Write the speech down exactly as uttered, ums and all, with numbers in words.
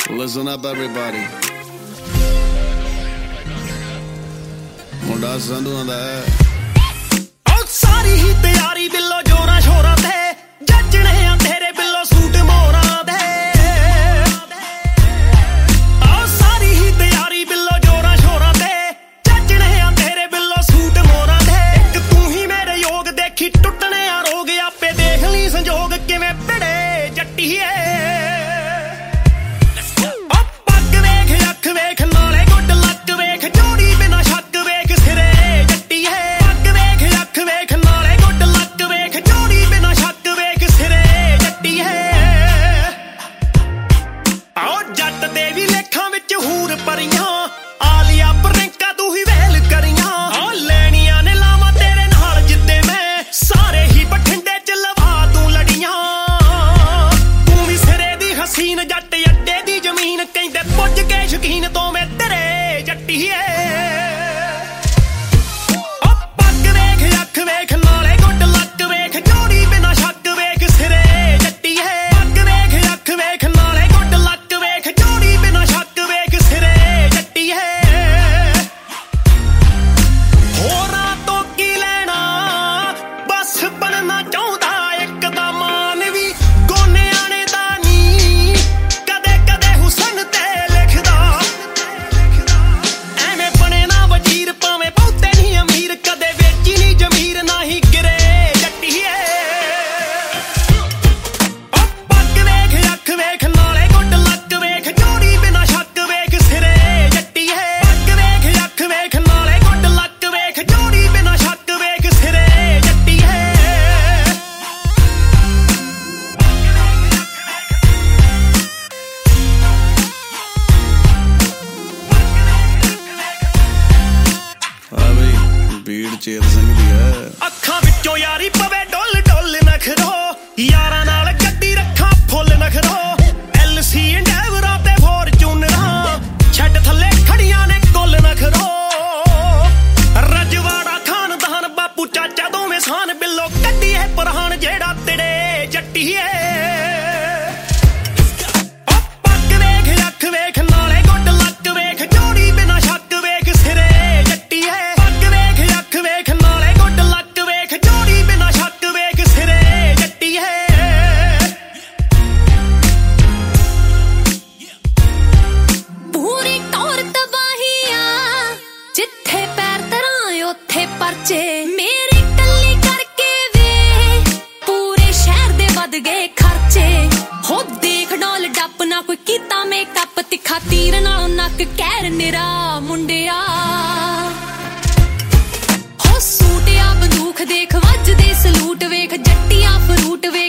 Listen up, everybody. ਮੁੰਡਾ ਸੰਧੂ ਆਂਦਾ ਉਹ ਸਾਰੀ ਹੀ ਤਿਆਰੀ ਬਿੱਲੋ ਜੋਰਾਂ ਸ਼ੋਰਾਂ ਤੇ ਜੱਜਣੇ ਆ ਤੇਰੇ ਬਿੱਲੋ ਸੂਟ ਮੋਰਾਂ ਦੇ ਉਹ ਸਾਰੀ ਹੀ ਤਿਆਰੀ ਬਿੱਲੋ ਜੋਰਾਂ ਸ਼ੋਰਾਂ ਤੇ ਜੱਜਣੇ ਆ ਤੇਰੇ ਬਿੱਲੋ ਸੂਟ ਮੋਰਾਂ ਦੇ ਇੱਕ ਤੂੰ ਹੀ ਮੇਰੇ ਯੋਗ ਦੇਖੀ ਟੁੱਟਣੇ ਆ ਰੋਗ ਆਪੇ ਦੇਖ ਲਈ ਸੰਜੋਗ ਕਿਵੇਂ ਭਿੜੇ ਜੱਟੀਏ ਆਲੀਆ ਪ੍ਰਿੰਕਾ ਤੂੰ ਹੀ ਵੇਲ ਕਰੀਆਂ ਉਹ ਲੈਣੀਆਂ ਨੇ ਲਾਵਾਂ ਤੇਰੇ ਨਾਲ ਜਿੱਦੇ ਮੈਂ ਸਾਰੇ ਹੀ ਬਠਿੰਡੇ ਚ ਲਵਾ ਤੂੰ ਲੜੀਆਂ ਤੂੰ ਵੀ ਸਿਰੇ ਦੀ ਹਸੀਨ ਜੱਟ ਅੱਡੇ ਦੀ ਜ਼ਮੀਨ ਕਹਿੰਦੇ ਪੁੱਜ ਕੇ ਸ਼ਕੀਨ ਤੋਂ ਮੈਂ ਤੇਰੇ ਜੱਟੀਏ ਉਹ ਪੱਗ ਵੇਖ ਅੱਖ ਵੇਖ ਨਾਲੇ ਗੁੱਡ ਲੱਕ ਵੇਖ ਜੋੜੀ ਬਿਨਾ ਸ਼ੱਕ ਵੇਖ ਸਿਰੇ ਜੱਟੀਏ ਪੱਗ ਵੇਖ ਅੱਖ ਵੇਖ ਨਾਲੇ ਗੁੱਡ ਲੱਕ ਵੇਖ ਜੋੜੀ ਬਿਨਾ ਸ਼ੱਕ ਵੇਖ ਸਿਰੇ ਹੋਰਾਂ ਤੋਂ ਕੀ ਲੈਣਾ ਬਸ ਬਣਨਾ ਚਾਹੁੰਦਾ ਇੱਕ ਦਾ ਮਾਨ ਵੀ ਗੋਨਿਆਂ ਨੇ ਦਾ ਨੀ ਕਦੇ ਕਦੇ ਹੁਸਨ ਤੇ ਲਿਖਦਾ ਐਵੇਂ ਬਣੇ ਨਾ ਵਜ਼ੀਰ ਭਾਵੇਂ ਬਹੁਤੇ ਨਹੀਂ ਅਮੀਰ ਕਦੇ ਵੇਚੀ ਨਹੀਂ ਜ਼ਮੀਰ ਨਾ ਹੀ ਗਿਰੇ ਜੱਟੀਏ ਉਹ ਪੱਗ ਵੇਖ ਅੱਖ ਵੇਖ ਨਾਲੇ ਗੁੱਡ ਲੱਕ ਵੇਖ ਜੋੜੀ ਬਿਨਾ ਸ਼ੱਕ ਵੇਖ ਸਿਰੇ ਜੱਟੀਏ ਪੱਗ ਵੇਖ ਅੱਖ ਵੇਖ ਨਾਲੇ ਗੁੱਡ ਲੱਕ ਵੇਖ ਜੋੜੀ ਬਿਨਾ ਸ਼ੱਕ ਵੇਖ ਸਿਰੇ ਜੱਟੀਏ ਆ ਬਈ ਬੀੜ ਚੇਤ ਸਿੰਘ ਦੀ ਹੈ ਅੱਖਾਂ ਵਿੱਚੋਂ ਯਾਰੀ ਪਵੇ ਡੁੱਲ ਡੁੱਲ ਨਖਰੋ ਯਾਰਾਂ ਨਾਲ ਗੱਡੀ ਰੱਖਾਂ ਫੁੱਲ ਨਖਰੋ ਐਲ ਸੀ ਇੰਡੈਵਰਾਂ ਤੇ ਫੋਰਚੂਨਰਾਂ ਛੱਡ ਥੱਲੇ ਖੜੀਆਂ ਨੇ ਕੁੱਲ ਨਖਰੋ ਰਜਵਾੜਾ ਖਾਨਦਾਨ ਬਾਪੂ ਚਾਚਾ ਦੋਵੇਂ ਸਾਨ ਬਿੱਲੋ ਕੱਢੀਏ ਪਰਹਾਨ ਜਿਹੜਾ ਤੇੜੇ ਜੱਟੀਏ ਉਹ ਪੱਗ ਵੇਖ ਅੱਖ ਵੇਖ ਨਾਲੇ ਗੁੱਡ ਲੱਕ ਵੇਖ ਜੋੜੀ ਬਿਨਾ ਸ਼ੱਕ ਵੇਖ ਸਿਰੇ ਜੱਟੀਏ ਪੱਗ ਵੇਖ ਅੱਖ ਵੇਖ ਨਾਲੇ ਗੁੱਡ ਲੱਕ ਵੇਖ ਜੋੜੀ ਬਿਨਾ ਸ਼ੱਕ ਵੇਖ ਸਿਰੇ ਜੱਟੀਏ ਪੂਰੀ ਟੌਰ ਤਬਾਹੀਆਂ ਜਿੱਥੇ ਪੈਰ ਧਰਾਂ ਉੱਥੇ ਪਰਚੇ ਮੇਰੇ ਕੱਲੀ ਕਰਕੇ ਵੇ ਪੂਰੇ ਸ਼ਹਿਰ ਦੇ ਵੱਧ ਗਏ ਖਰਚੇ ਹੋ ਦੇਖ ਡੋਲ ਡੱਪ ਨਾ ਕੋਈ ਕੀਤਾ ਮੇਕਅਪ ਤਿੱਖਾ ਤੀਰ ਨਾਲੋਂ ਨੱਕ ਕਹਿਰ ਨਿਰਾ ਮੁੰਡਿਆ ਹੋ ਸੂਟਿਆ ਬੰਦੂਕ ਦੇਖ ਵੱਜਦੇ ਸਲੂਟ ਵੇਖ ਜੱਟੀਆਂ ਫਰੂਟ ਵੇਖ